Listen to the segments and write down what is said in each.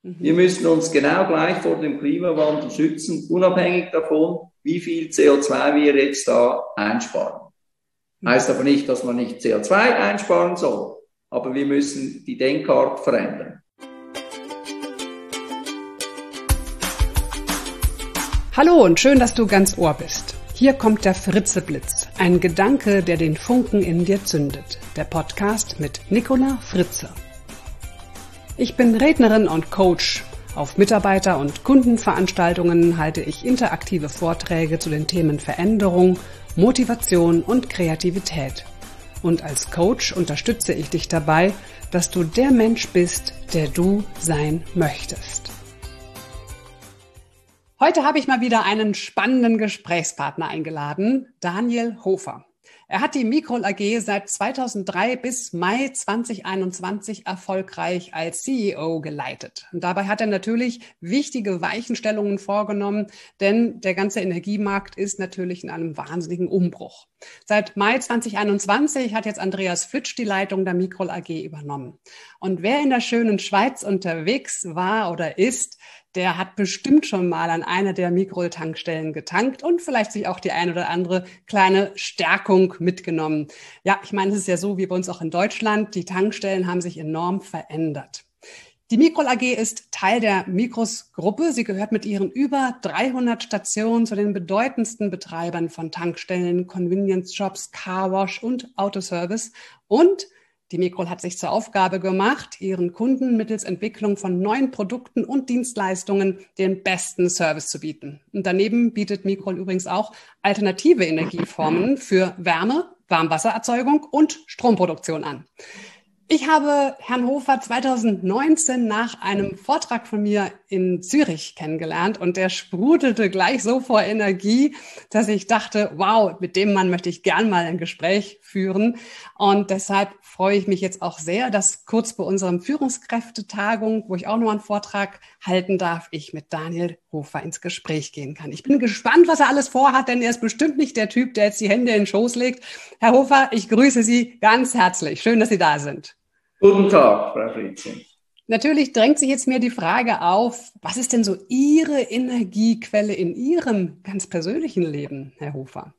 Wir müssen uns genau gleich vor dem Klimawandel schützen, unabhängig davon, wie viel CO2 wir jetzt da einsparen. Heißt aber nicht, dass man nicht CO2 einsparen soll, aber wir müssen die Denkart verändern. Hallo und schön, dass du ganz Ohr bist. Hier kommt der Fritzeblitz, ein Gedanke, der den Funken in dir zündet. Der Podcast mit Nicola Fritze. Ich bin Rednerin und Coach. Auf Mitarbeiter- und Kundenveranstaltungen halte ich interaktive Vorträge zu den Themen Veränderung, Motivation und Kreativität. Und als Coach unterstütze ich dich dabei, dass du der Mensch bist, der du sein möchtest. Heute habe ich mal wieder einen spannenden Gesprächspartner eingeladen, Daniel Hofer. Er hat die Microl AG seit 2003 bis Mai 2021 erfolgreich als CEO geleitet. Und dabei hat er natürlich wichtige Weichenstellungen vorgenommen, denn der ganze Energiemarkt ist natürlich in einem wahnsinnigen Umbruch. Seit Mai 2021 hat jetzt Andreas Flitsch die Leitung der Microl AG übernommen. Und wer in der schönen Schweiz unterwegs war oder ist, der hat bestimmt schon mal an einer der Microl-Tankstellen getankt und vielleicht sich auch die ein oder andere kleine Stärkung mitgenommen. Ja, ich meine, es ist ja so wie bei uns auch in Deutschland. Die Tankstellen haben sich enorm verändert. Die Microl AG ist Teil der Micros-Gruppe. Sie gehört mit ihren über 300 Stationen zu den bedeutendsten Betreibern von Tankstellen, Convenience-Shops, Carwash und Autoservice. Und die Microl hat sich zur Aufgabe gemacht, ihren Kunden mittels Entwicklung von neuen Produkten und Dienstleistungen den besten Service zu bieten. Und daneben bietet Microl übrigens auch alternative Energieformen für Wärme, Warmwassererzeugung und Stromproduktion an. Ich habe Herrn Hofer 2019 nach einem Vortrag von mir in Zürich kennengelernt und der sprudelte gleich so vor Energie, dass ich dachte, wow, mit dem Mann möchte ich gern mal ein Gespräch führen. Und deshalb freue ich mich jetzt auch sehr, dass kurz vor unserem Führungskräftetagung, wo ich auch noch einen Vortrag halten darf, ich mit Daniel Hofer ins Gespräch gehen kann. Ich bin gespannt, was er alles vorhat, denn er ist bestimmt nicht der Typ, der jetzt die Hände in den Schoß legt. Herr Hofer, ich grüße Sie ganz herzlich. Schön, dass Sie da sind. Guten Tag, Frau Fritze. Natürlich drängt sich jetzt mir die Frage auf, was ist denn so Ihre Energiequelle in Ihrem ganz persönlichen Leben, Herr Hofer?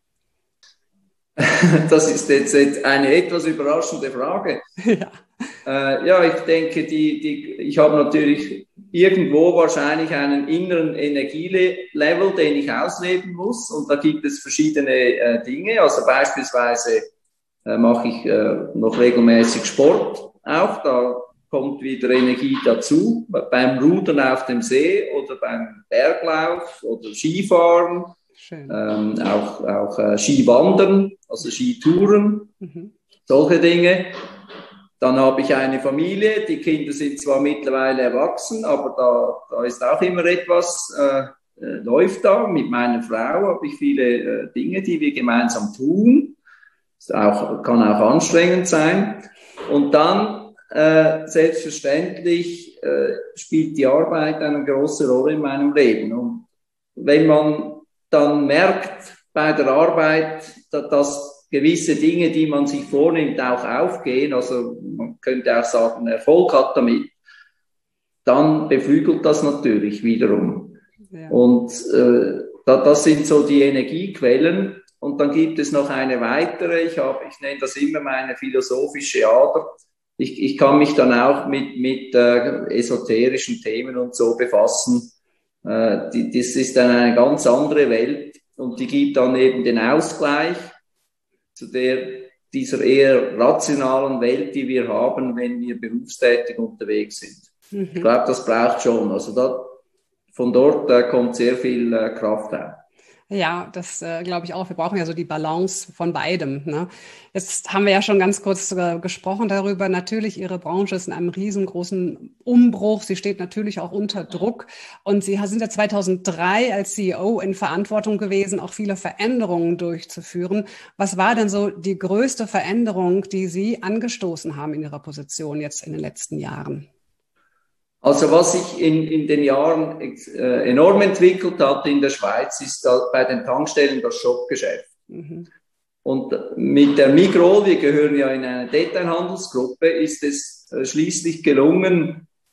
Das ist jetzt eine etwas überraschende Frage. Ja, ich denke, ich habe natürlich irgendwo wahrscheinlich einen inneren Energielevel, den ich ausleben muss. Und da gibt es verschiedene Dinge. Also beispielsweise mache ich noch regelmäßig Sport. Auch da kommt wieder Energie dazu, beim Rudern auf dem See oder beim Berglauf oder Skifahren, auch Skiwandern, also Skitouren, solche Dinge. Dann habe ich eine Familie, die Kinder sind zwar mittlerweile erwachsen, aber da ist auch immer etwas, läuft da. Mit meiner Frau habe ich viele Dinge, die wir gemeinsam tun. Kann auch anstrengend sein. Und dann, selbstverständlich, spielt die Arbeit eine große Rolle in meinem Leben. Und wenn man dann merkt bei der Arbeit, dass gewisse Dinge, die man sich vornimmt, auch aufgehen, also man könnte auch sagen, Erfolg hat damit, dann beflügelt das natürlich wiederum. Ja. Und das sind so die Energiequellen. Und dann gibt es noch eine weitere, ich nenne das immer meine philosophische Ader. Ich kann mich dann auch mit esoterischen Themen und so befassen. Das ist dann eine ganz andere Welt und die gibt dann eben den Ausgleich zu dieser eher rationalen Welt, die wir haben, wenn wir berufstätig unterwegs sind. Ich glaube, das braucht schon. Also von dort kommt sehr viel Kraft auf. Ja, das glaube ich auch. Wir brauchen ja so die Balance von beidem. Ne? Jetzt haben wir ja schon ganz kurz gesprochen darüber. Natürlich, Ihre Branche ist in einem riesengroßen Umbruch. Sie steht natürlich auch unter Druck. Und Sie sind ja 2003 als CEO in Verantwortung gewesen, auch viele Veränderungen durchzuführen. Was war denn so die größte Veränderung, die Sie angestoßen haben in Ihrer Position jetzt in den letzten Jahren? Also was sich in den Jahren enorm entwickelt hat in der Schweiz, ist bei den Tankstellen das Shopgeschäft. Und mit der Microl, wir gehören ja in eine Detailhandelsgruppe, ist es schließlich gelungen,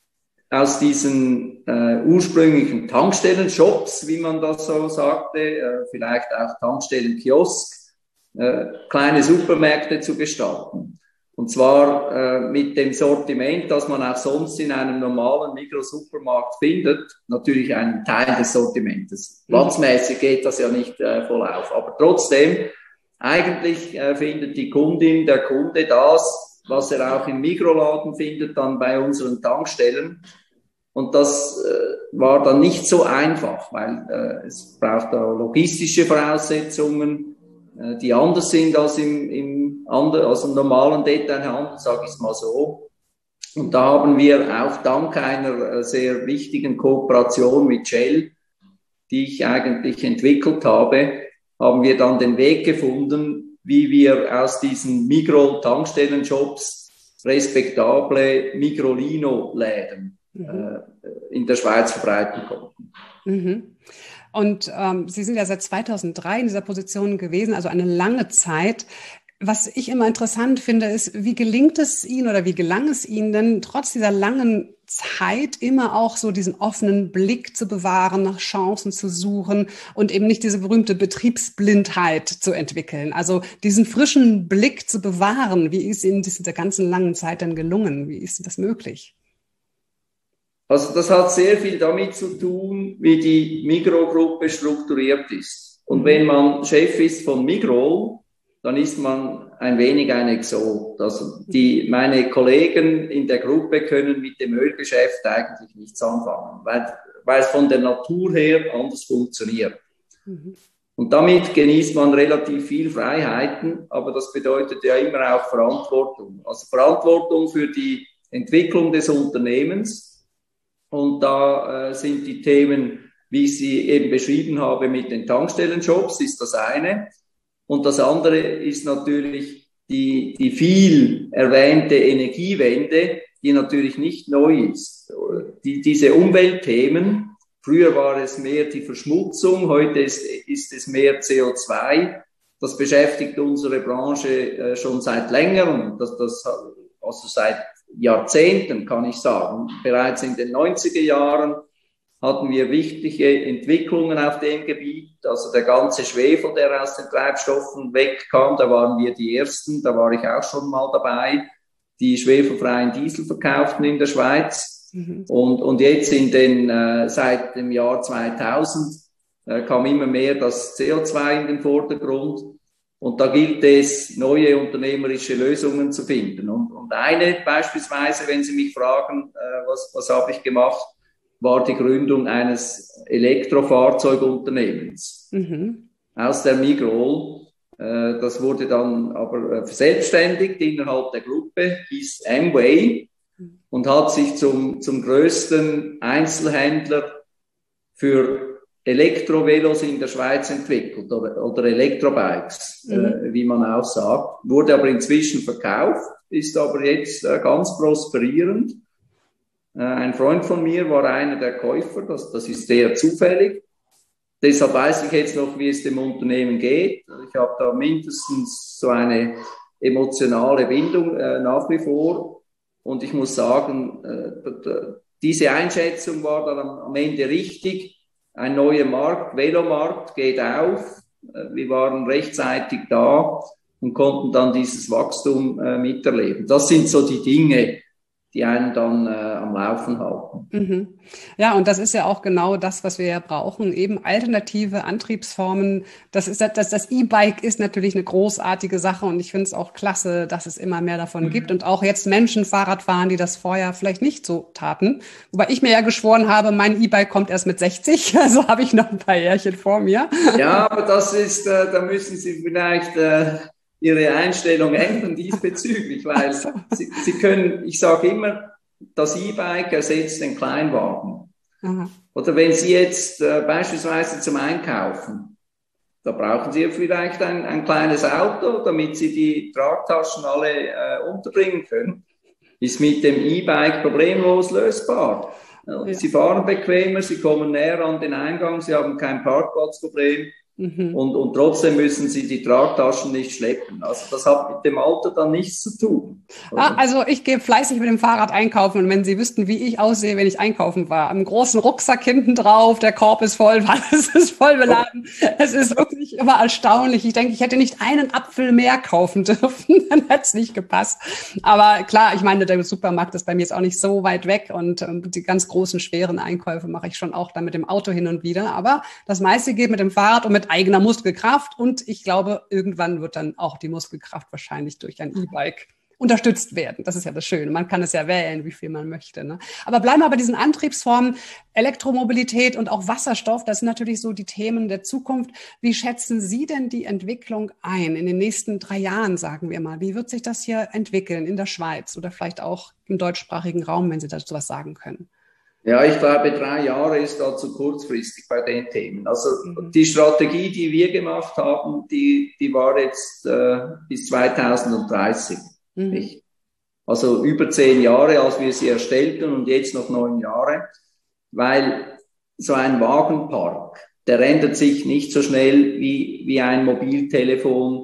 aus diesen ursprünglichen Tankstellenshops, wie man das so sagte, vielleicht auch Tankstellenkiosk, kleine Supermärkte zu gestalten. Und zwar mit dem Sortiment, das man auch sonst in einem normalen Mikrosupermarkt findet, natürlich einen Teil des Sortimentes. Platzmäßig geht das ja nicht voll auf, aber trotzdem, eigentlich findet die Kundin, der Kunde das, was er auch im Mikroladen findet, dann bei unseren Tankstellen. Und das war dann nicht so einfach, weil es braucht da logistische Voraussetzungen, die anders sind als im normalen Detailhandel, sage ich es mal so. Und da haben wir auch dank einer sehr wichtigen Kooperation mit Shell, die ich eigentlich entwickelt habe, haben wir dann den Weg gefunden, wie wir aus diesen Migros-Tankstellenshops respektable Migrolino-Läden in der Schweiz verbreiten konnten. Mhm. Und Sie sind ja seit 2003 in dieser Position gewesen, also eine lange Zeit. Was ich immer interessant finde, ist, wie gelingt es Ihnen oder wie gelang es Ihnen denn, trotz dieser langen Zeit immer auch so diesen offenen Blick zu bewahren, nach Chancen zu suchen und eben nicht diese berühmte Betriebsblindheit zu entwickeln? Also diesen frischen Blick zu bewahren, wie ist Ihnen das in der ganzen langen Zeit denn gelungen? Wie ist das möglich? Also das hat sehr viel damit zu tun, wie die Migros-Gruppe strukturiert ist. Und wenn man Chef ist von Migros, dann ist man ein wenig ein Exot. Also meine Kollegen in der Gruppe können mit dem Ölgeschäft eigentlich nichts anfangen, weil es von der Natur her anders funktioniert. Und damit genießt man relativ viel Freiheiten, aber das bedeutet ja immer auch Verantwortung. Also Verantwortung für die Entwicklung des Unternehmens. Und da sind die Themen, wie ich sie eben beschrieben habe, mit den Tankstellenshops, ist das eine. Und das andere ist natürlich die viel erwähnte Energiewende, die natürlich nicht neu ist. Diese Umweltthemen, früher war es mehr die Verschmutzung, heute ist es mehr CO2. Das beschäftigt unsere Branche schon seit längerem, also seit Jahrzehnten, kann ich sagen. Bereits in den 90er Jahren hatten wir wichtige Entwicklungen auf dem Gebiet. Also der ganze Schwefel, der aus den Treibstoffen wegkam, da waren wir die Ersten, da war ich auch schon mal dabei, die schwefelfreien Diesel verkauften in der Schweiz. Und jetzt seit dem Jahr 2000 kam immer mehr das CO2 in den Vordergrund. Und da gilt es, neue unternehmerische Lösungen zu finden. Und eine beispielsweise, wenn Sie mich fragen, was habe ich gemacht, war die Gründung eines Elektrofahrzeugunternehmens aus der Migros. Das wurde dann aber verselbstständigt innerhalb der Gruppe, hieß Amway und hat sich zum größten Einzelhändler für Elektrovelos in der Schweiz entwickelt oder Elektrobikes, wie man auch sagt. Wurde aber inzwischen verkauft, ist aber jetzt ganz prosperierend. Ein Freund von mir war einer der Käufer, das ist sehr zufällig. Deshalb weiß ich jetzt noch, wie es dem Unternehmen geht. Ich habe da mindestens so eine emotionale Bindung nach wie vor. Und ich muss sagen, diese Einschätzung war dann am Ende richtig. Ein neuer Markt, Velomarkt, geht auf. Wir waren rechtzeitig da und konnten dann dieses Wachstum miterleben. Das sind so die Dinge, die einen dann am Laufen halten. Ja, und das ist ja auch genau das, was wir ja brauchen, eben alternative Antriebsformen. Das E-Bike ist natürlich eine großartige Sache und ich finde es auch klasse, dass es immer mehr davon gibt und auch jetzt Menschen Fahrrad fahren, die das vorher vielleicht nicht so taten. Wobei ich mir ja geschworen habe, mein E-Bike kommt erst mit 60, also habe ich noch ein paar Jährchen vor mir. Ja, aber das ist, da müssen Sie vielleicht Ihre Einstellung ändern diesbezüglich, weil Sie können, ich sage immer, das E-Bike ersetzt den Kleinwagen. Oder wenn Sie jetzt beispielsweise zum Einkaufen, da brauchen Sie vielleicht ein kleines Auto, damit Sie die Tragtaschen alle unterbringen können. Ist mit dem E-Bike problemlos lösbar. Ja. Sie fahren bequemer, Sie kommen näher an den Eingang, Sie haben kein Parkplatzproblem. Und trotzdem müssen sie die Tragtaschen nicht schleppen. Also das hat mit dem Alter dann nichts zu tun. Also ich gehe fleißig mit dem Fahrrad einkaufen und wenn Sie wüssten, wie ich aussehe, wenn ich einkaufen war, einen großen Rucksack hinten drauf, der Korb ist voll, alles ist voll beladen. Es ist wirklich immer erstaunlich. Ich denke, ich hätte nicht einen Apfel mehr kaufen dürfen, dann hätte es nicht gepasst. Aber klar, ich meine, der Supermarkt ist bei mir jetzt auch nicht so weit weg und die ganz großen, schweren Einkäufe mache ich schon auch dann mit dem Auto hin und wieder. Aber das meiste geht mit dem Fahrrad und mit eigener Muskelkraft und ich glaube, irgendwann wird dann auch die Muskelkraft wahrscheinlich durch ein E-Bike unterstützt werden. Das ist ja das Schöne. Man kann es ja wählen, wie viel man möchte. Ne? Aber bleiben wir bei diesen Antriebsformen, Elektromobilität und auch Wasserstoff. Das sind natürlich so die Themen der Zukunft. Wie schätzen Sie denn die Entwicklung ein in den nächsten 3 Jahren, sagen wir mal? Wie wird sich das hier entwickeln in der Schweiz oder vielleicht auch im deutschsprachigen Raum, wenn Sie dazu was sagen können? Ja, ich glaube, 3 Jahre ist da zu kurzfristig bei den Themen. Also die Strategie, die wir gemacht haben, die war jetzt bis 2030. Nicht? Also über 10 Jahre, als wir sie erstellten und jetzt noch 9 Jahre, weil so ein Wagenpark, der ändert sich nicht so schnell wie ein Mobiltelefon.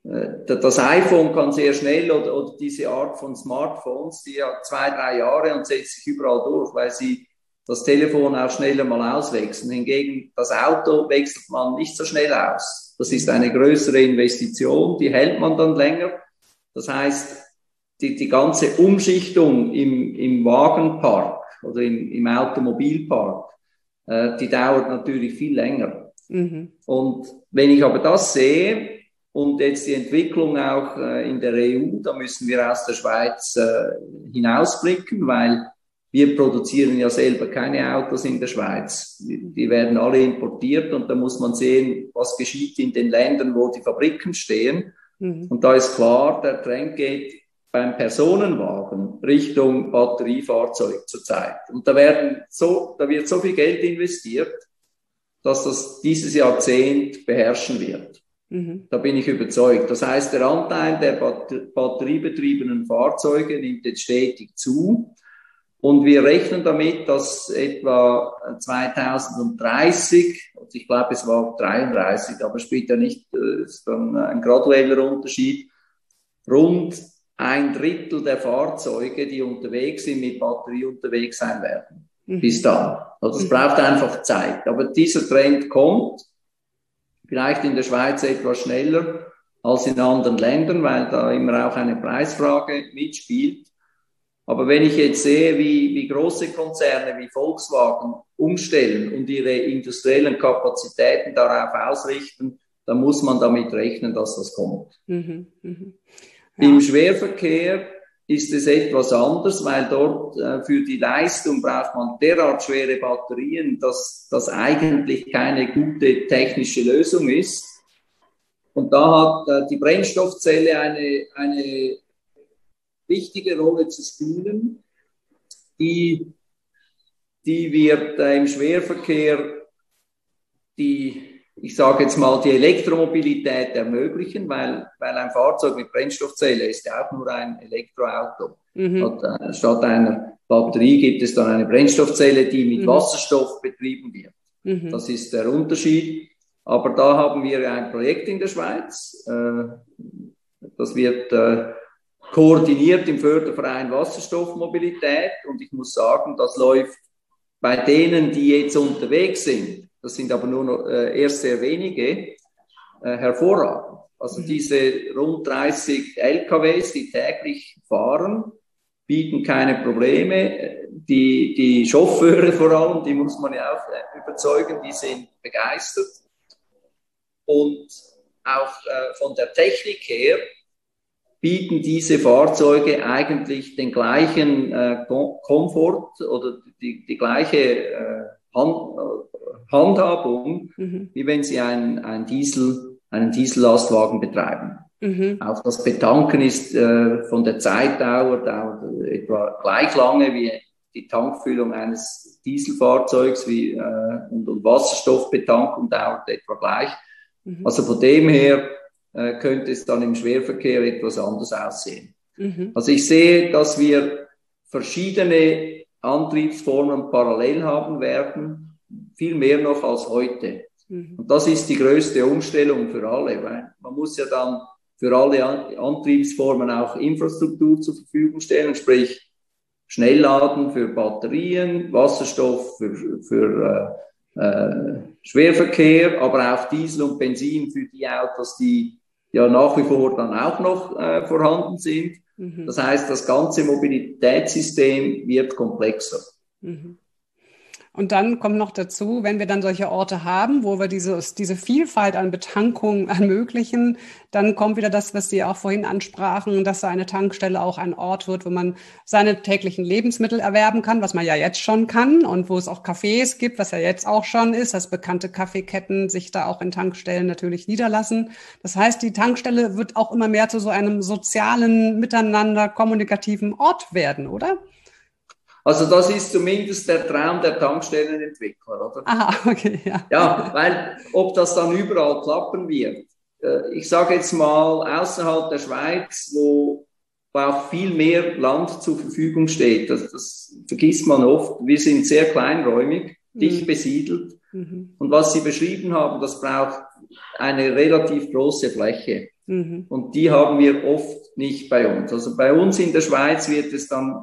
Das iPhone kann sehr schnell oder diese Art von Smartphones, die hat 2, 3 Jahre und setzt sich überall durch, weil sie das Telefon auch schneller mal auswechseln. Hingegen das Auto wechselt man nicht so schnell aus. Das ist eine größere Investition, die hält man dann länger. Das heißt, die ganze Umschichtung im Wagenpark oder im Automobilpark, die dauert natürlich viel länger. Und wenn ich aber das sehe, und jetzt die Entwicklung auch in der EU, da müssen wir aus der Schweiz hinausblicken, weil wir produzieren ja selber keine Autos in der Schweiz. Die werden alle importiert und da muss man sehen, was geschieht in den Ländern, wo die Fabriken stehen. Und da ist klar, der Trend geht beim Personenwagen Richtung Batteriefahrzeug zurzeit. Und da wird so viel Geld investiert, dass das dieses Jahrzehnt beherrschen wird. Da bin ich überzeugt. Das heißt, der Anteil der batteriebetriebenen Fahrzeuge nimmt jetzt stetig zu. Und wir rechnen damit, dass etwa 2030, also ich glaube, es war 33, aber spielt ja nicht, ist dann ein gradueller Unterschied, rund 1/3 der Fahrzeuge, die unterwegs sind, mit Batterie unterwegs sein werden. Bis dann. Also es braucht einfach Zeit. Aber dieser Trend kommt. Vielleicht in der Schweiz etwas schneller als in anderen Ländern, weil da immer auch eine Preisfrage mitspielt. Aber wenn ich jetzt sehe, wie große Konzerne wie Volkswagen umstellen und ihre industriellen Kapazitäten darauf ausrichten, dann muss man damit rechnen, dass das kommt. Ja. Im Schwerverkehr ist es etwas anders, weil dort für die Leistung braucht man derart schwere Batterien, dass das eigentlich keine gute technische Lösung ist. Und da hat die Brennstoffzelle eine wichtige Rolle zu spielen, die wird im Schwerverkehr ich sage jetzt mal, die Elektromobilität ermöglichen, weil ein Fahrzeug mit Brennstoffzelle ist ja auch nur ein Elektroauto. Statt einer Batterie gibt es dann eine Brennstoffzelle, die mit Wasserstoff betrieben wird. Das ist der Unterschied. Aber da haben wir ein Projekt in der Schweiz. Das wird koordiniert im Förderverein Wasserstoffmobilität. Und ich muss sagen, das läuft bei denen, die jetzt unterwegs sind, das sind aber nur noch erst sehr wenige, hervorragend. Also diese rund 30 LKWs, die täglich fahren, bieten keine Probleme. Die Chauffeure vor allem, die muss man ja auch überzeugen, die sind begeistert. Und auch von der Technik her bieten diese Fahrzeuge eigentlich den gleichen Komfort oder die gleiche Handhabung, wie wenn Sie einen Diesellastwagen betreiben. Auch das Betanken ist von der Zeitdauer dauert etwa gleich lange wie die Tankfüllung eines Dieselfahrzeugs und Wasserstoffbetankung dauert etwa gleich. Also von dem her könnte es dann im Schwerverkehr etwas anders aussehen. Also ich sehe, dass wir verschiedene Antriebsformen parallel haben werden, viel mehr noch als heute. Und das ist die größte Umstellung für alle, weil man muss ja dann für alle Antriebsformen auch Infrastruktur zur Verfügung stellen, sprich Schnellladen für Batterien, Wasserstoff für Schwerverkehr, aber auch Diesel und Benzin für die Autos, die ja nach wie vor dann auch noch vorhanden sind. Das heißt, das ganze Mobilitätssystem wird komplexer. Und dann kommt noch dazu, wenn wir dann solche Orte haben, wo wir diese Vielfalt an Betankungen ermöglichen, dann kommt wieder das, was Sie auch vorhin ansprachen, dass so eine Tankstelle auch ein Ort wird, wo man seine täglichen Lebensmittel erwerben kann, was man ja jetzt schon kann und wo es auch Cafés gibt, was ja jetzt auch schon ist, dass bekannte Kaffeeketten sich da auch in Tankstellen natürlich niederlassen. Das heißt, die Tankstelle wird auch immer mehr zu so einem sozialen, miteinander kommunikativen Ort werden, oder? Also das ist zumindest der Traum der Tankstellenentwickler, oder? Aha, okay, ja. Ja, weil ob das dann überall klappen wird, ich sage jetzt mal außerhalb der Schweiz, wo auch viel mehr Land zur Verfügung steht, das vergisst man oft, wir sind sehr kleinräumig, dicht besiedelt und was Sie beschrieben haben, das braucht eine relativ große Fläche und die haben wir oft nicht bei uns. Also bei uns in der Schweiz wird es dann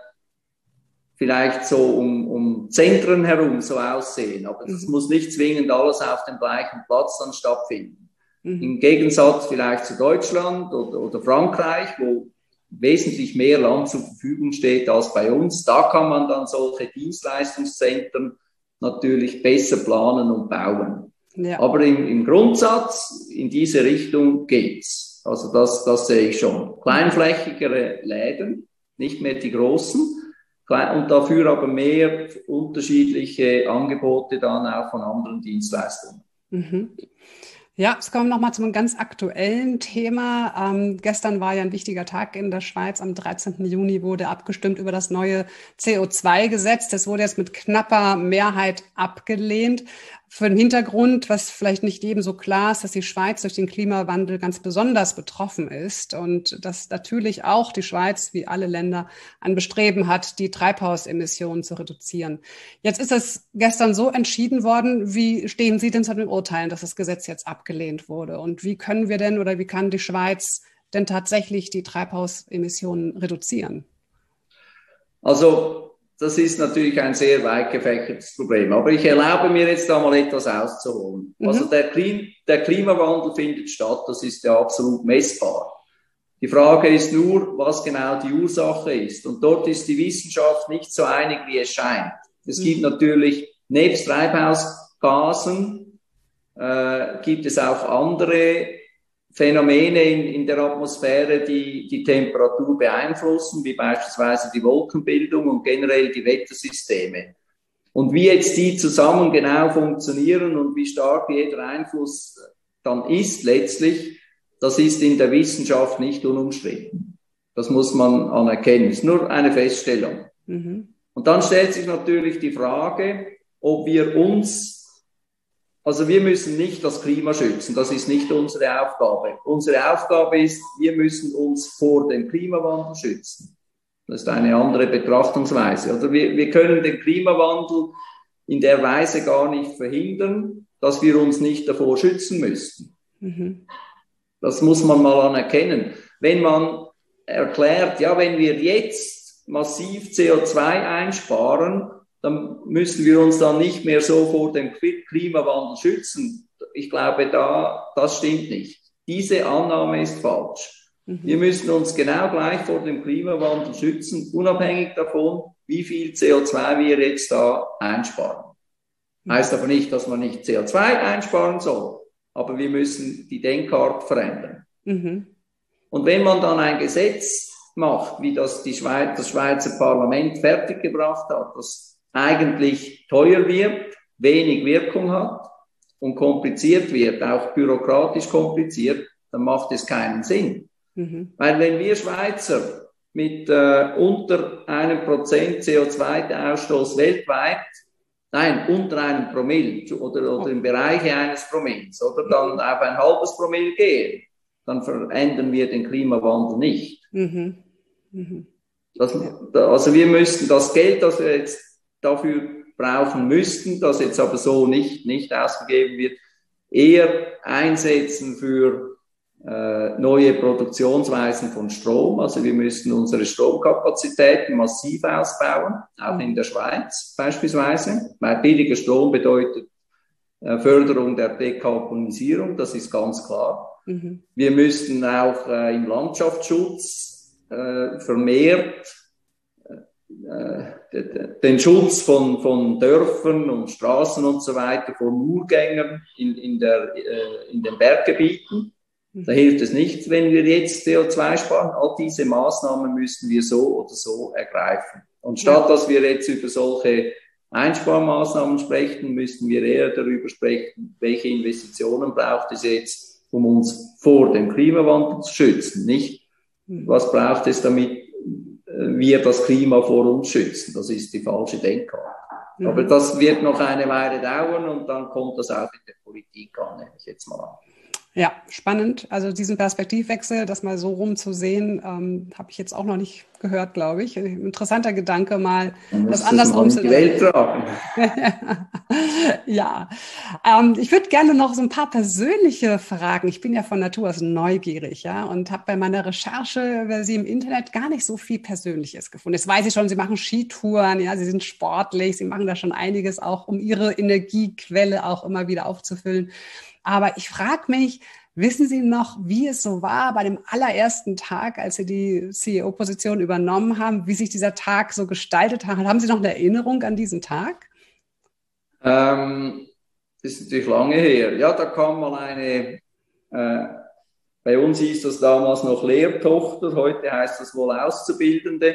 vielleicht so um Zentren herum so aussehen, aber das muss nicht zwingend alles auf dem gleichen Platz dann stattfinden. Im Gegensatz vielleicht zu Deutschland oder Frankreich, wo wesentlich mehr Land zur Verfügung steht als bei uns, da kann man dann solche Dienstleistungszentren natürlich besser planen und bauen. Ja. Aber im Grundsatz in diese Richtung geht's. Also das sehe ich schon. Kleinflächigere Läden, nicht mehr die großen, und dafür aber mehr unterschiedliche Angebote dann auch von anderen Dienstleistungen. Ja, es kommt nochmal zu einem ganz aktuellen Thema. Gestern war ja ein wichtiger Tag in der Schweiz. Am 13. Juni wurde abgestimmt über das neue CO2-Gesetz. Das wurde jetzt mit knapper Mehrheit abgelehnt. Für den Hintergrund, was vielleicht nicht jedem so klar ist, dass die Schweiz durch den Klimawandel ganz besonders betroffen ist und dass natürlich auch die Schweiz, wie alle Länder, ein Bestreben hat, die Treibhausemissionen zu reduzieren. Jetzt ist es gestern so entschieden worden. Wie stehen Sie denn zu den Urteilen, dass das Gesetz jetzt abgelehnt wurde? Und wie können wir denn oder wie kann die Schweiz denn tatsächlich die Treibhausemissionen reduzieren? Also das ist natürlich ein sehr weit gefächertes Problem. Aber ich erlaube mir jetzt da mal etwas auszuholen. Also der Klimawandel findet statt, das ist ja absolut messbar. Die Frage ist nur, was genau die Ursache ist. Und dort ist die Wissenschaft nicht so einig, wie es scheint. Es gibt natürlich, nebst Treibhausgasen, gibt es auch andere Phänomene in der Atmosphäre, die Temperatur beeinflussen, wie beispielsweise die Wolkenbildung und generell die Wettersysteme. Und wie jetzt die zusammen genau funktionieren und wie stark jeder Einfluss dann ist letztlich, das ist in der Wissenschaft nicht unumstritten. Das muss man anerkennen. Es ist nur eine Feststellung. Und dann stellt sich natürlich die Frage, ob wir wir müssen nicht das Klima schützen, das ist nicht unsere Aufgabe. Unsere Aufgabe ist, wir müssen uns vor dem Klimawandel schützen. Das ist eine andere Betrachtungsweise. Oder wir können den Klimawandel in der Weise gar nicht verhindern, dass wir uns nicht davor schützen müssten. Das muss man mal anerkennen. Wenn man erklärt, ja, wenn wir jetzt massiv CO2 einsparen, dann müssen wir uns dann nicht mehr so vor dem Klimawandel schützen. Ich glaube, das stimmt nicht. Diese Annahme ist falsch. Wir müssen uns genau gleich vor dem Klimawandel schützen, unabhängig davon, wie viel CO2 wir jetzt da einsparen. Heißt aber nicht, dass man nicht CO2 einsparen soll, aber wir müssen die Denkart verändern. Und wenn man dann ein Gesetz macht, wie das Schweizer Parlament fertiggebracht hat, das eigentlich teuer wird, wenig Wirkung hat und kompliziert wird, auch bürokratisch kompliziert, dann macht es keinen Sinn. Weil wenn wir Schweizer mit unter 1% CO2-Ausstoß weltweit, unter einem Promille oder im Bereich eines Promilles oder dann auf ein halbes Promille gehen, dann verändern wir den Klimawandel nicht. Also wir müssten das Geld, das wir jetzt dafür brauchen müssten, das jetzt aber so nicht ausgegeben wird, eher einsetzen für neue Produktionsweisen von Strom. Also wir müssen unsere Stromkapazitäten massiv ausbauen, auch in der Schweiz beispielsweise, weil billiger Strom bedeutet Förderung der Dekarbonisierung, das ist ganz klar. Mhm. Wir müssten auch im Landschaftsschutz vermehrt den Schutz von Dörfern und Straßen und so weiter vor Murgängern in den Berggebieten. Da hilft es nicht, wenn wir jetzt CO2 sparen. All diese Maßnahmen müssen wir so oder so ergreifen. Und statt dass wir jetzt über solche Einsparmaßnahmen sprechen, müssten wir eher darüber sprechen, welche Investitionen braucht es jetzt, um uns vor dem Klimawandel zu schützen. Nicht, was braucht es, damit wir das Klima vor uns schützen. Das ist die falsche Denkart. Aber das wird noch eine Weile dauern und dann kommt das auch in der Politik an, nehme ich jetzt mal an. Ja, spannend. Also diesen Perspektivwechsel, das mal so rum zu sehen, habe ich jetzt auch noch nicht gehört, glaube ich. Interessanter Gedanke, mal das andersrum zu sehen. Ja, ich würde gerne noch so ein paar persönliche Fragen. Ich bin ja von Natur aus neugierig, ja, und habe bei meiner Recherche über Sie im Internet gar nicht so viel Persönliches gefunden. Jetzt weiß ich schon, Sie machen Skitouren, ja, Sie sind sportlich, Sie machen da schon einiges auch, um Ihre Energiequelle auch immer wieder aufzufüllen. Aber ich frage mich, wissen Sie noch, wie es so war bei dem allerersten Tag, als Sie die CEO-Position übernommen haben, wie sich dieser Tag so gestaltet hat? Haben Sie noch eine Erinnerung an diesen Tag? Das ist natürlich lange her. Ja, da kam mal bei uns hieß das damals noch Lehrtochter, heute heißt das wohl Auszubildende.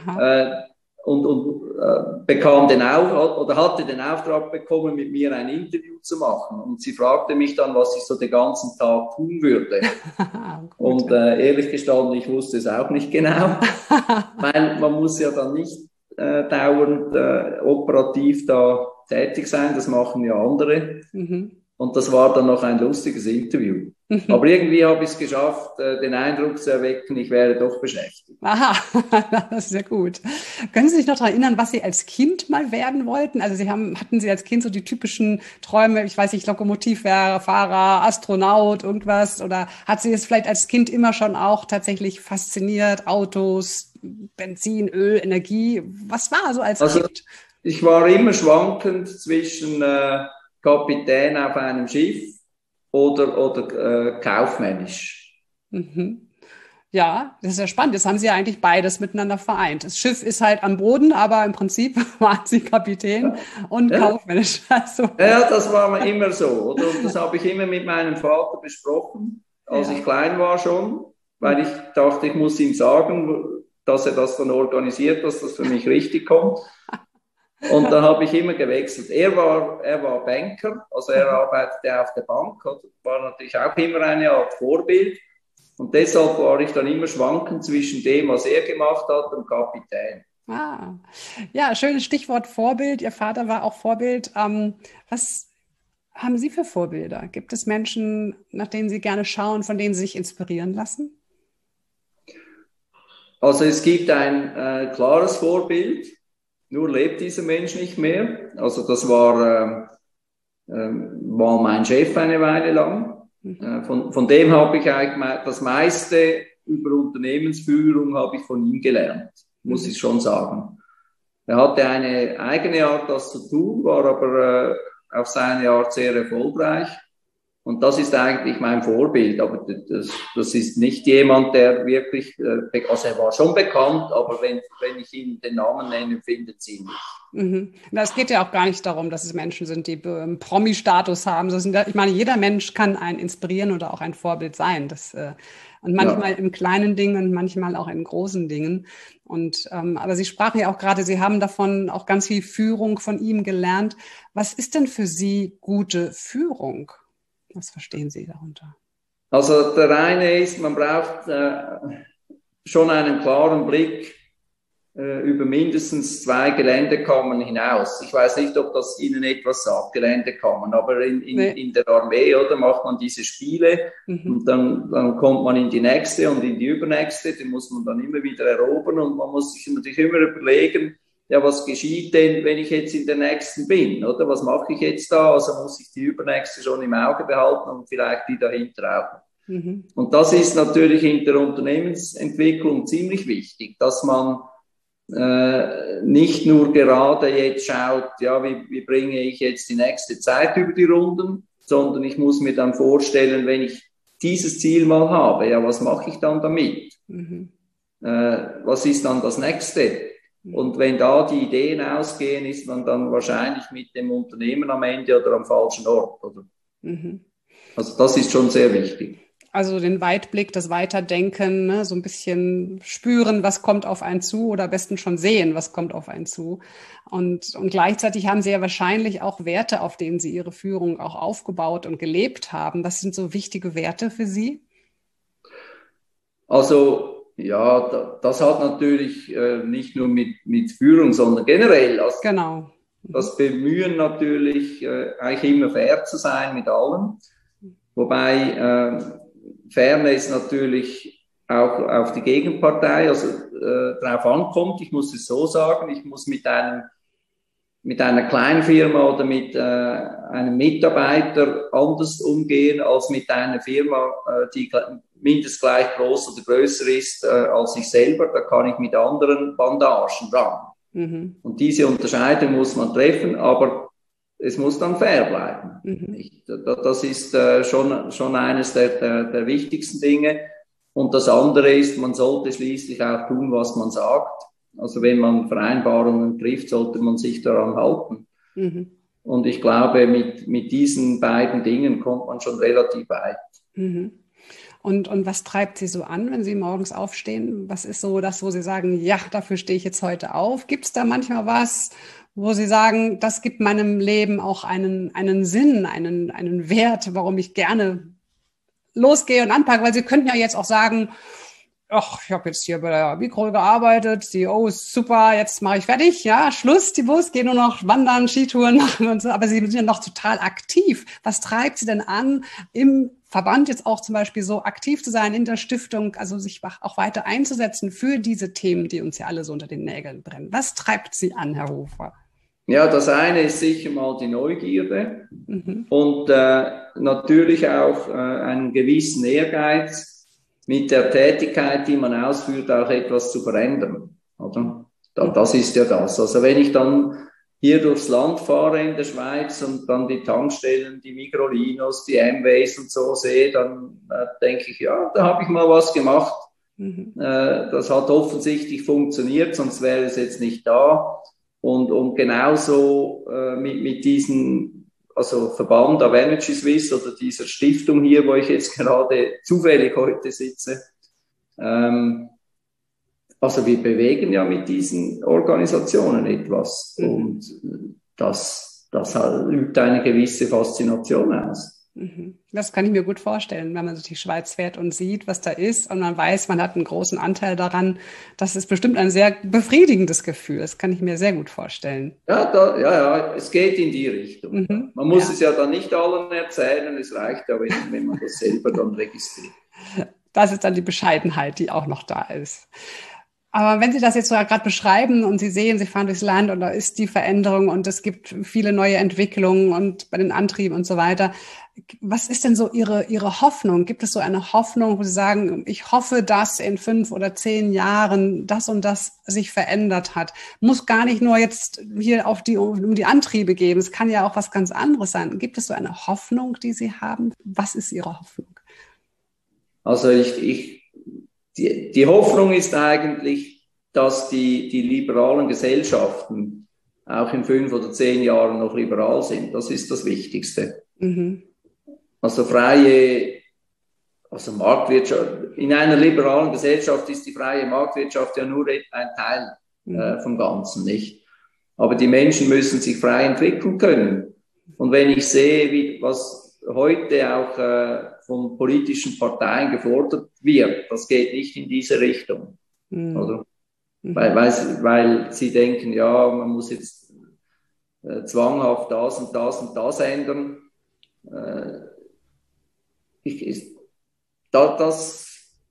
Bekam hatte den Auftrag bekommen, mit mir ein Interview zu machen. Und sie fragte mich dann, was ich so den ganzen Tag tun würde. Und ehrlich gestanden, ich wusste es auch nicht genau, weil man muss ja dann nicht dauernd operativ da tätig sein, das machen ja andere. Mhm. Und das war dann noch ein lustiges Interview. Aber irgendwie habe ich es geschafft, den Eindruck zu erwecken, ich wäre doch beschäftigt. Aha, das ist sehr gut. Können Sie sich noch daran erinnern, was Sie als Kind mal werden wollten? Also hatten Sie als Kind so die typischen Träume, ich weiß nicht, Lokomotivfahrer, Astronaut, irgendwas? Oder hat Sie es vielleicht als Kind immer schon auch tatsächlich fasziniert? Autos, Benzin, Öl, Energie? Was war so als Kind? Ich war immer schwankend zwischen Kapitän auf einem Schiff oder kaufmännisch. Mhm. Ja, das ist ja spannend. Jetzt haben Sie ja eigentlich beides miteinander vereint. Das Schiff ist halt am Boden, aber im Prinzip waren Sie Kapitän und kaufmännisch. Also. Ja, das war immer so. Oder? Und das habe ich immer mit meinem Vater besprochen, als ich klein war schon, weil ich dachte, ich muss ihm sagen, dass er das dann organisiert, dass das für mich richtig kommt. Und dann habe ich immer gewechselt. Er war Banker, also er arbeitete auf der Bank, war natürlich auch immer eine Art Vorbild. Und deshalb war ich dann immer schwankend zwischen dem, was er gemacht hat, und Kapitän. Ah, ja, schönes Stichwort Vorbild. Ihr Vater war auch Vorbild. Was haben Sie für Vorbilder? Gibt es Menschen, nach denen Sie gerne schauen, von denen Sie sich inspirieren lassen? Also es gibt ein klares Vorbild. Nur lebt dieser Mensch nicht mehr. Also das war mein Chef eine Weile lang. Von dem habe ich eigentlich das meiste über Unternehmensführung habe ich von ihm gelernt, muss ich schon sagen. Er hatte eine eigene Art, das zu tun, war aber auf seine Art sehr erfolgreich. Und das ist eigentlich mein Vorbild, aber das ist nicht jemand, der wirklich, also er war schon bekannt, aber wenn ich ihm den Namen nenne, findet sie ihn nicht. Mhm. Es geht ja auch gar nicht darum, dass es Menschen sind, die Promi-Status haben. Ich meine, jeder Mensch kann einen inspirieren oder auch ein Vorbild sein. Und manchmal in kleinen Dingen und manchmal auch in großen Dingen. Aber Sie sprachen ja auch gerade, Sie haben davon auch ganz viel Führung von ihm gelernt. Was ist denn für Sie gute Führung? Was verstehen Sie darunter? Also der eine ist, man braucht schon einen klaren Blick über mindestens 2 Geländekammern hinaus. Ich weiß nicht, ob das Ihnen etwas sagt, Geländekammern, aber in der Armee, oder, macht man diese Spiele und dann kommt man in die nächste und in die übernächste, die muss man dann immer wieder erobern und man muss sich natürlich immer überlegen, ja, was geschieht denn, wenn ich jetzt in der nächsten bin, oder? Was mache ich jetzt da? Also muss ich die übernächste schon im Auge behalten und vielleicht die dahinter auch. Mhm. Und das ist natürlich in der Unternehmensentwicklung ziemlich wichtig, dass man nicht nur gerade jetzt schaut, ja, wie bringe ich jetzt die nächste Zeit über die Runden, sondern ich muss mir dann vorstellen, wenn ich dieses Ziel mal habe, ja, was mache ich dann damit? Mhm. Was ist dann das Nächste? Und wenn da die Ideen ausgehen, ist man dann wahrscheinlich mit dem Unternehmen am Ende oder am falschen Ort, oder? Mhm. Also das ist schon sehr wichtig. Also den Weitblick, das Weiterdenken, ne, so ein bisschen spüren, was kommt auf einen zu oder am besten schon sehen, was kommt auf einen zu. Und gleichzeitig haben Sie ja wahrscheinlich auch Werte, auf denen Sie Ihre Führung auch aufgebaut und gelebt haben. Was sind so wichtige Werte für Sie? Also ja, das hat natürlich nicht nur mit Führung, sondern generell. Also genau. Das Bemühen natürlich, eigentlich immer fair zu sein mit allen. Wobei Fairness natürlich auch auf die Gegenpartei, also drauf ankommt. Ich muss es so sagen, ich muss mit einer kleinen Firma oder mit einem Mitarbeiter anders umgehen als mit einer Firma, die mindestens gleich groß oder größer ist als ich selber. Da kann ich mit anderen Bandagen ran. Mhm. Und diese Unterscheidung muss man treffen, aber es muss dann fair bleiben. Mhm. Das ist schon eines der wichtigsten Dinge. Und das andere ist, man sollte schließlich auch tun, was man sagt. Also wenn man Vereinbarungen trifft, sollte man sich daran halten. Mhm. Und ich glaube, mit diesen beiden Dingen kommt man schon relativ weit. Mhm. Und was treibt Sie so an, wenn Sie morgens aufstehen? Was ist so das, wo Sie sagen, ja, dafür stehe ich jetzt heute auf? Gibt es da manchmal was, wo Sie sagen, das gibt meinem Leben auch einen Sinn, einen Wert, warum ich gerne losgehe und anpacke? Weil Sie könnten ja jetzt auch sagen, ach, ich habe jetzt hier bei der Microl gearbeitet, CEO ist super, jetzt mache ich fertig, ja, Schluss, die Bus, gehe nur noch wandern, Skitouren machen und so, aber Sie sind ja noch total aktiv. Was treibt Sie denn an, im Verband jetzt auch zum Beispiel so aktiv zu sein, in der Stiftung, also sich auch weiter einzusetzen für diese Themen, die uns ja alle so unter den Nägeln brennen? Was treibt Sie an, Herr Hofer? Ja, das eine ist sicher mal die Neugierde und natürlich auch einen gewissen Ehrgeiz, mit der Tätigkeit, die man ausführt, auch etwas zu verändern, oder? Das ist ja das. Also wenn ich dann hier durchs Land fahre in der Schweiz und dann die Tankstellen, die Migrolinos, die Amways und so sehe, dann denke ich, ja, da habe ich mal was gemacht. Das hat offensichtlich funktioniert, sonst wäre es jetzt nicht da. Und genauso mit diesen also Verband of Energy Swiss oder dieser Stiftung hier, wo ich jetzt gerade zufällig heute sitze. Also wir bewegen ja mit diesen Organisationen etwas und das übt eine gewisse Faszination aus. Das kann ich mir gut vorstellen, wenn man durch die Schweiz fährt und sieht, was da ist und man weiß, man hat einen großen Anteil daran. Das ist bestimmt ein sehr befriedigendes Gefühl. Das kann ich mir sehr gut vorstellen. Ja, es geht in die Richtung. Man muss es ja dann nicht allen erzählen. Es reicht ja, wenn man das selber dann registriert. Das ist dann die Bescheidenheit, die auch noch da ist. Aber wenn Sie das jetzt so gerade beschreiben und Sie sehen, Sie fahren durchs Land und da ist die Veränderung und es gibt viele neue Entwicklungen und bei den Antrieben und so weiter. Was ist denn so Ihre Hoffnung? Gibt es so eine Hoffnung, wo Sie sagen, ich hoffe, dass in 5 oder 10 Jahren das und das sich verändert hat? Muss gar nicht nur jetzt hier um die Antriebe gehen. Es kann ja auch was ganz anderes sein. Gibt es so eine Hoffnung, die Sie haben? Was ist Ihre Hoffnung? Also die Hoffnung ist eigentlich, dass die liberalen Gesellschaften auch in 5 oder 10 Jahren noch liberal sind. Das ist das Wichtigste. Also Marktwirtschaft. In einer liberalen Gesellschaft ist die freie Marktwirtschaft ja nur ein Teil vom Ganzen, nicht? Aber die Menschen müssen sich frei entwickeln können. Und wenn ich sehe, was heute auch von politischen Parteien gefordert wird, das geht nicht in diese Richtung, oder? Weil sie denken, ja, man muss jetzt zwanghaft das und das und das ändern. Das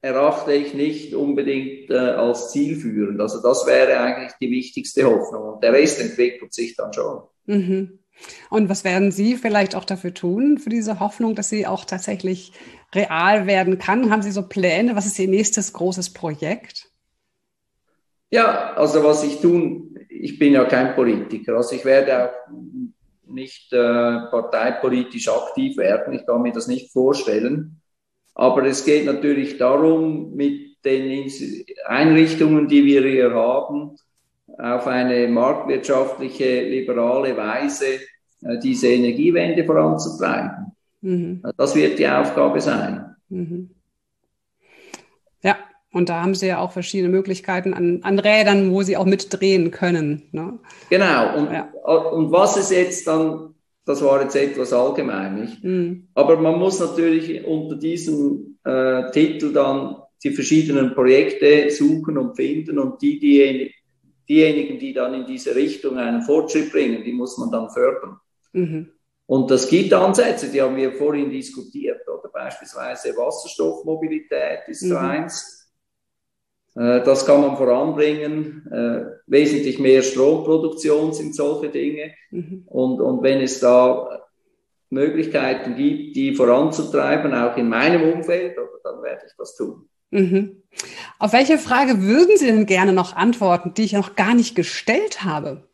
erachte ich nicht unbedingt als zielführend. Also das wäre eigentlich die wichtigste Hoffnung. Und der Rest entwickelt sich dann schon. Mhm. Und was werden Sie vielleicht auch dafür tun, für diese Hoffnung, dass sie auch tatsächlich real werden kann? Haben Sie so Pläne? Was ist Ihr nächstes großes Projekt? Ja, also was ich tun, ich bin ja kein Politiker, also ich werde auch nicht parteipolitisch aktiv werden, ich kann mir das nicht vorstellen. Aber es geht natürlich darum, mit den Einrichtungen, die wir hier haben, auf eine marktwirtschaftliche, liberale Weise diese Energiewende voranzutreiben. Mhm. Das wird die Aufgabe sein. Mhm. Ja, und da haben Sie ja auch verschiedene Möglichkeiten an Rädern, wo Sie auch mitdrehen können. Ne? Genau, und was es jetzt dann, das war jetzt etwas allgemein, nicht? Mhm. Aber man muss natürlich unter diesem Titel dann die verschiedenen Projekte suchen und finden und diejenigen, die dann in diese Richtung einen Fortschritt bringen, die muss man dann fördern. Mhm. Und das gibt Ansätze, die haben wir vorhin diskutiert, oder beispielsweise Wasserstoffmobilität ist so eins. Das kann man voranbringen. Wesentlich mehr Stromproduktion sind solche Dinge. Mhm. Und wenn es da Möglichkeiten gibt, die voranzutreiben, auch in meinem Umfeld, dann werde ich das tun. Mhm. Auf welche Frage würden Sie denn gerne noch antworten, die ich noch gar nicht gestellt habe?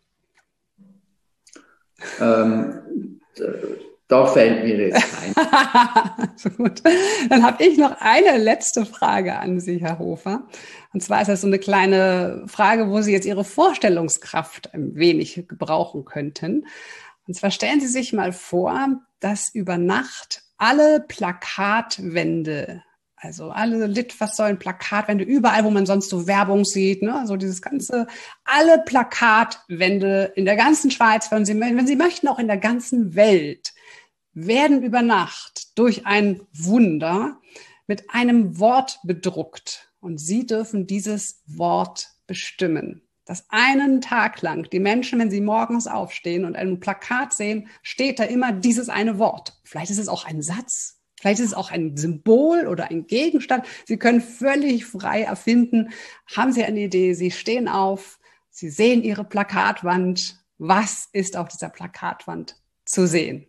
Da fällt mir jetzt ein. So gut. Dann habe ich noch eine letzte Frage an Sie, Herr Hofer. Und zwar ist das so eine kleine Frage, wo Sie jetzt Ihre Vorstellungskraft ein wenig gebrauchen könnten. Und zwar stellen Sie sich mal vor, dass über Nacht alle Plakatwände, also alle Litfaßsäulen, Plakatwände, überall, wo man sonst so Werbung sieht, ne, so dieses ganze, alle Plakatwände in der ganzen Schweiz, wenn Sie möchten, auch in der ganzen Welt, werden über Nacht durch ein Wunder mit einem Wort bedruckt. Und Sie dürfen dieses Wort bestimmen. Dass einen Tag lang die Menschen, wenn sie morgens aufstehen und ein Plakat sehen, steht da immer dieses eine Wort. Vielleicht ist es auch ein Satz, vielleicht ist es auch ein Symbol oder ein Gegenstand. Sie können völlig frei erfinden. Haben Sie eine Idee? Sie stehen auf, Sie sehen Ihre Plakatwand. Was ist auf dieser Plakatwand zu sehen?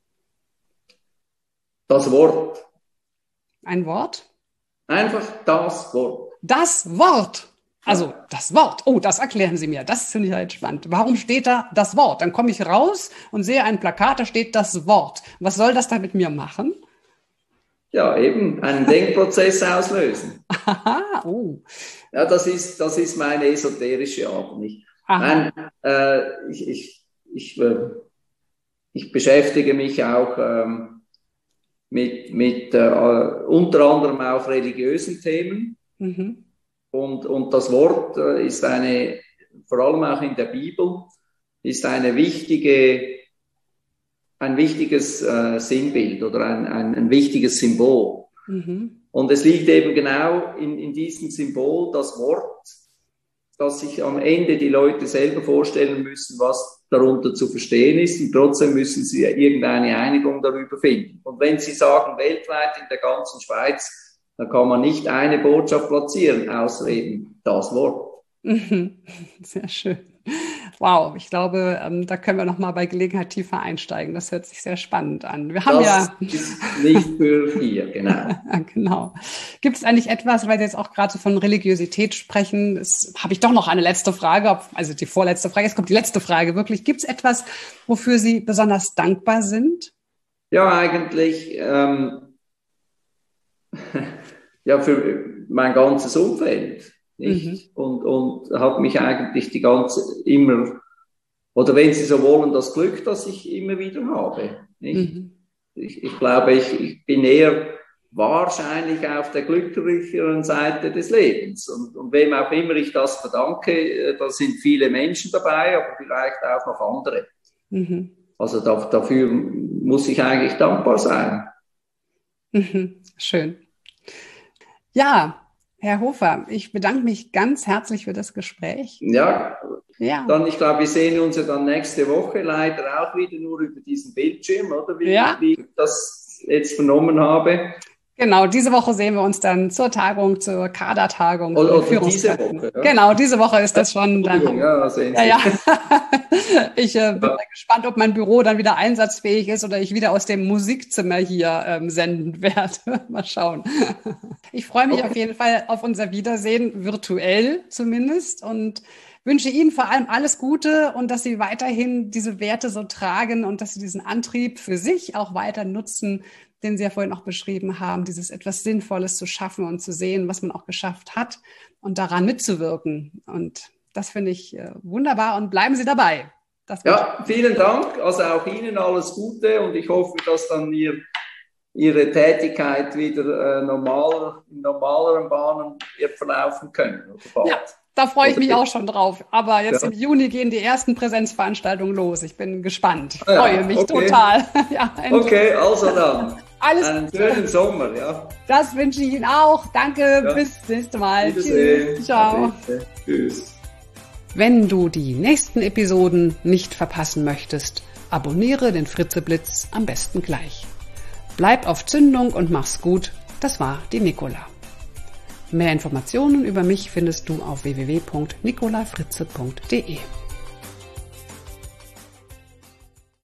Das Wort. Ein Wort? Einfach das Wort. Das Wort. Also das Wort. Oh, das erklären Sie mir. Das finde ich halt spannend. Warum steht da das Wort? Dann komme ich raus und sehe ein Plakat, da steht das Wort. Was soll das da mit mir machen? Ja, eben einen Denkprozess auslösen. Aha, oh. Ja, das ist meine esoterische Art, nicht? Nein, ich beschäftige mich auch mit unter anderem auch religiösen Themen. Mhm. Und das Wort ist vor allem auch in der Bibel, ist ein wichtiges Sinnbild oder ein wichtiges Symbol. Mhm. Und es liegt eben genau in diesem Symbol das Wort, dass sich am Ende die Leute selber vorstellen müssen, was darunter zu verstehen ist. Und trotzdem müssen sie irgendeine Einigung darüber finden. Und wenn Sie sagen, weltweit in der ganzen Schweiz, dann kann man nicht eine Botschaft platzieren, außer eben das Wort. Sehr schön. Wow, ich glaube, da können wir noch mal bei Gelegenheit tiefer einsteigen. Das hört sich sehr spannend an. Wir haben das ist nicht für hier, genau. Genau. Gibt es eigentlich etwas, weil Sie jetzt auch gerade so von Religiosität sprechen, habe ich doch noch eine letzte Frage, also die vorletzte Frage, jetzt kommt die letzte Frage wirklich. Gibt es etwas, wofür Sie besonders dankbar sind? Ja, eigentlich ja, für mein ganzes Umfeld. Nicht? Mhm. Und habe mich eigentlich immer, oder wenn Sie so wollen, das Glück, das ich immer wieder habe. Nicht? Mhm. Ich glaube, ich bin eher wahrscheinlich auf der glücklicheren Seite des Lebens. Und wem auch immer ich das verdanke, da sind viele Menschen dabei, aber vielleicht auch noch andere. Mhm. Also dafür muss ich eigentlich dankbar sein. Mhm. Schön. Ja, Herr Hofer, ich bedanke mich ganz herzlich für das Gespräch. Ja. Dann, ich glaube, wir sehen uns ja dann nächste Woche leider auch wieder nur über diesen Bildschirm, oder wie ich das jetzt vernommen habe. Genau, diese Woche sehen wir uns dann zur Tagung, zur Kadertagung. Oder diese Woche. Ja? Genau, diese Woche ist das schon. Dann, ja, sehen Sie. Ja. Ich bin gespannt, ob mein Büro dann wieder einsatzfähig ist oder ich wieder aus dem Musikzimmer hier senden werde. Mal schauen. Ich freue mich auf jeden Fall auf unser Wiedersehen, virtuell zumindest, und wünsche Ihnen vor allem alles Gute und dass Sie weiterhin diese Werte so tragen und dass Sie diesen Antrieb für sich auch weiter nutzen, den Sie ja vorhin auch beschrieben haben, dieses etwas Sinnvolles zu schaffen und zu sehen, was man auch geschafft hat und daran mitzuwirken. Und das finde ich wunderbar und bleiben Sie dabei. Ja, vielen Dank. Also auch Ihnen alles Gute und ich hoffe, dass dann Ihre Tätigkeit wieder in normaleren Bahnen wird verlaufen können. Ja, da freue ich mich auch schon drauf. Aber jetzt im Juni gehen die ersten Präsenzveranstaltungen los. Ich bin gespannt. Ich freue mich total. Ja, okay, also dann. Einen schönen Sommer, ja. Das wünsche ich Ihnen auch. Danke, bis nächste Mal. Tschüss. Ciao. Tschüss. Wenn du die nächsten Episoden nicht verpassen möchtest, abonniere den Fritzeblitz am besten gleich. Bleib auf Zündung und mach's gut. Das war die Nicola. Mehr Informationen über mich findest du auf www.nicolafritze.de.